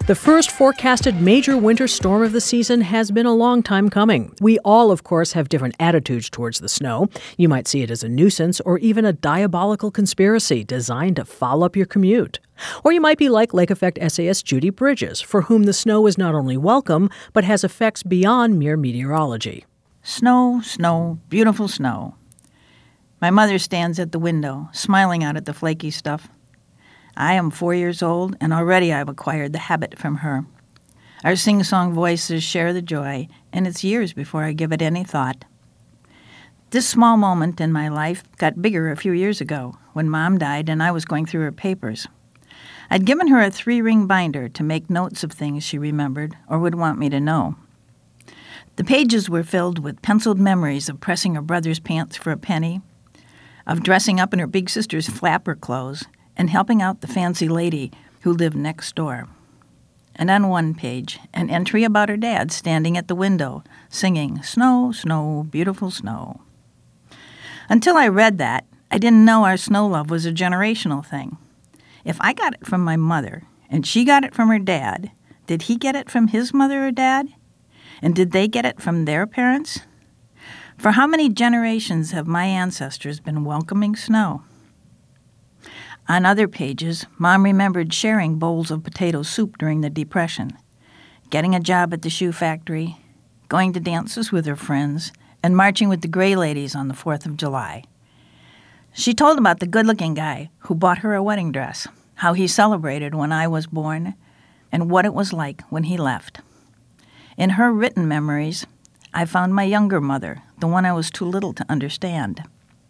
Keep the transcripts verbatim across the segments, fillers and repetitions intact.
The first forecasted major winter storm of the season has been a long time coming. We all, of course, have different attitudes towards the snow. You might see it as a nuisance or even a diabolical conspiracy designed to foul up your commute. Or you might be like Lake Effect essayist Judy Bridges, for whom the snow is not only welcome, but has effects beyond mere meteorology. Snow, snow, beautiful snow. My mother stands at the window, smiling out at the flaky stuff. I am four years old, and already I've acquired the habit from her. Our sing-song voices share the joy, and it's years before I give it any thought. This small moment in my life got bigger a few years ago, when Mom died and I was going through her papers. I'd given her a three-ring binder to make notes of things she remembered or would want me to know. The pages were filled with penciled memories of pressing her brother's pants for a penny, of dressing up in her big sister's flapper clothes, and helping out the fancy lady who lived next door. And on one page, an entry about her dad standing at the window, singing, "Snow, snow, beautiful snow." Until I read that, I didn't know our snow love was a generational thing. If I got it from my mother, and she got it from her dad, did he get it from his mother or dad? And did they get it from their parents? For how many generations have my ancestors been welcoming snow? On other pages, Mom remembered sharing bowls of potato soup during the Depression, getting a job at the shoe factory, going to dances with her friends, and marching with the Gray Ladies on the fourth of July. She told about the good-looking guy who bought her a wedding dress, how he celebrated when I was born, and what it was like when he left. In her written memories, I found my younger mother, the one I was too little to understand.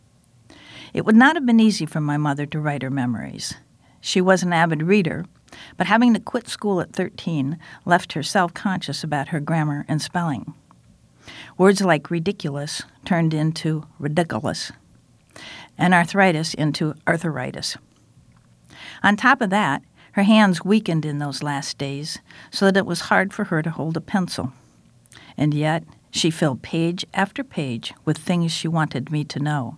It would not have been easy for my mother to write her memories. She was an avid reader, but having to quit school at thirteen left her self-conscious about her grammar and spelling. Words like ridiculous turned into ridiculous, and arthritis into arthritis. On top of that, her hands weakened in those last days so that it was hard for her to hold a pencil. And yet, she filled page after page with things she wanted me to know.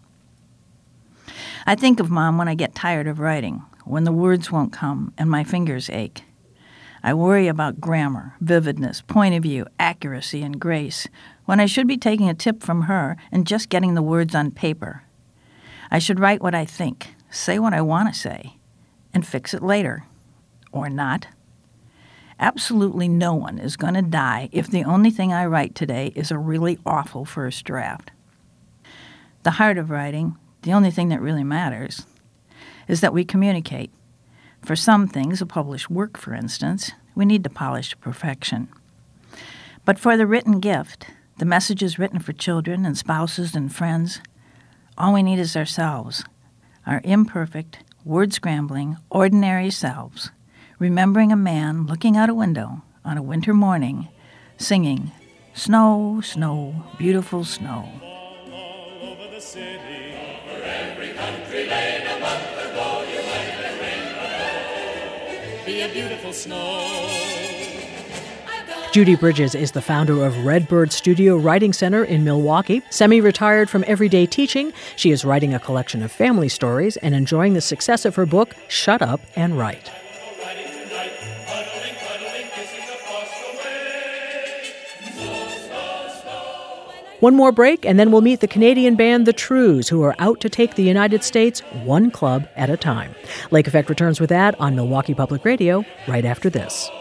I think of Mom when I get tired of writing, when the words won't come and my fingers ache. I worry about grammar, vividness, point of view, accuracy, and grace, when I should be taking a tip from her and just getting the words on paper. I should write what I think, say what I want to say, and fix it later. Or not. Absolutely no one is going to die if the only thing I write today is a really awful first draft. The heart of writing, the only thing that really matters, is that we communicate. For some things, a published work, for instance, we need to polish to perfection. But for the written gift, the messages written for children and spouses and friends, all we need is ourselves, our imperfect, word-scrambling, ordinary selves, remembering a man looking out a window on a winter morning, singing, "Snow, snow, beautiful snow." All over the city, over every country lane, a month ago you might have been. Be a beautiful snow. Judy Bridges is the founder of Redbird Studio Writing Center in Milwaukee. Semi-retired from everyday teaching, she is writing a collection of family stories and enjoying the success of her book, Shut Up and Write. One more break, and then we'll meet the Canadian band The Trews, who are out to take the United States one club at a time. Lake Effect returns with that on Milwaukee Public Radio right after this.